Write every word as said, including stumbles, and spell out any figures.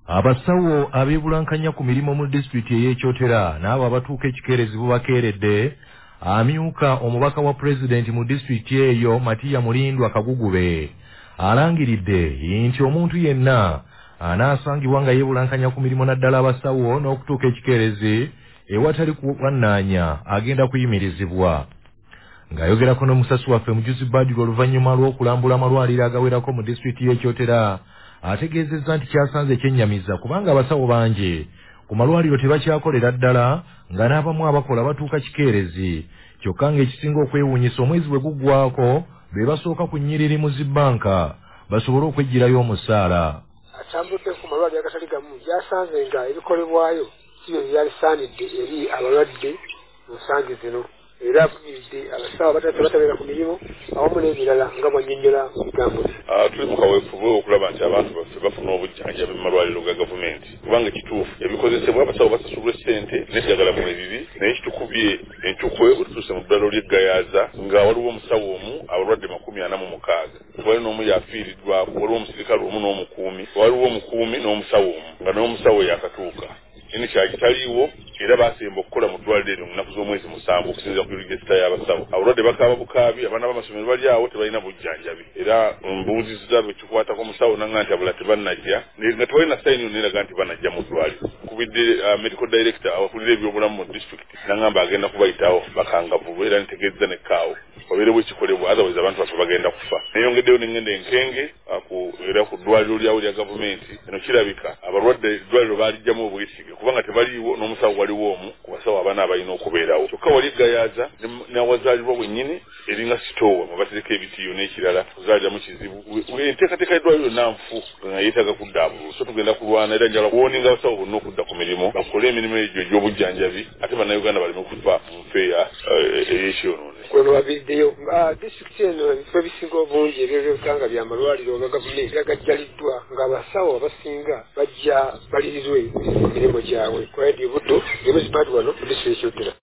Abasawo abebulankanya ku mirimu mu disitulikiti ey'Ekyotera n'abo abatuuka ekikeerezi bubakeeredde. Amyuka omubaka wa pulezidenti mu disitulikiti eyo Matiya Mulindwa Kagugube alangiridde nti omuntu yenna anaasangibwa nga yeebulankanya ku mirimu naddala abasawo n'okutuuka ekikeerezi ewatali kuwannaanya agenda kuyimirizibwa. Ng'ayogerako n'omusasi waffe Mujuzi Badru oluvannyuma lw'okulambula amalwaliro agawerako mu disitulikiti y'Ekyotera, ategeezezza nti kyasanze ekyennyamiza kubanga abasawo bangi ku malwaliro tebakyakolera ddala nga n'abamu abakola batuuka kikeerezi, kyokka ng'ekisinga okwewuunyisa omwezi bwe guggwaako be basooka ku nnyiriri mu zibbanka basobole okweggyirayo omusaala. Atambudde ku malwaliro agatali gamu gyasanze nga ebikolebwayo si bye byalisaanidde eri abalwadde mu nsangi zino, era avumiridde abasawo abatabeera ku mirimu awamu n'ebirala nga bwannyonnyola mu bigambo bye. Tuli mu kaweefube okulaba nti abantu baffe bafuna obujjanjabi mu malwaliro ga gavumenti, kubanga kituufu ebikozesebwa abasawo basasulwa ssente n'eddagala mu ebiri, naye kitukubye entukwe bwe tutuuse mu ddwaliro ly'eggayaaza nga waliwo omusawo omu abalwadde makumi ana mu mukaaga, wali n'omu yafiiriddwako, waliwo omusirikale omu n'omukuumi, waliwo omukuumi n'omusawo omu nga n'omusawo yakatuuka. Ini kyakitaliiwo era baasemba okukola mu ddwaliro eryo mu nnaku z'omwezi musanvu okusinziira ku regisita y'abasawo. Abalwadde bakaaba bukaabi, abaana b'amasomero bali awo tebalina bujjanjabi, era mbuuzizza bwe kikwatako omusawo nanga nti abula tebannajja nga tebalina sayini yonna eraga nti banajja mu ddwaliro. Kubidde medical director abakulira ebyobulamu mu disitulikiti nangamba agenda kubayitawo bakangavulwe era nitegeezza nekkaawo wabeere bwe kikolebwa, otherwise abantu baffe bagenda kufa. Neyongeddeyo n'engenda enkenge era ku ddwaliro lyawo lya gavumenti eno kirabika abalwadde eddwaliro baalijjamu obwesige kubanga tebaliiwo n'omusawo waliwo omu ku basawo abaana abalina okubeerawo. Kyokka wali eggayaaza n'awazaalirwa bwennyini eringa sitoowa mwe batereka ebitiyo n'ekirala kuzaaliramu kizibu. Enteekateeka y'eddwaliro yonna nfu nga yeetaaga kuddaabulwa, so tugenda kulwana era njala kuwoninga abasawo bonna okudda ku mirimu bakole emirimu egyo egy'obujjanjabi ate bannayuganda baleme okufa mu nfeeya ey'ekyonoone. Kweno babiriddeyo nga disitulikiti eno ebifo ebisinga obungi ebyobyegganga bya malwaliro ga gavumenti gagajjaliddwa ng'abasawo abasinga bajja balirizwe emirimu gyabwe. Kwa Eddie Buddo, Mujuzi Badru wano mu disitulikiti y'Ekyotera.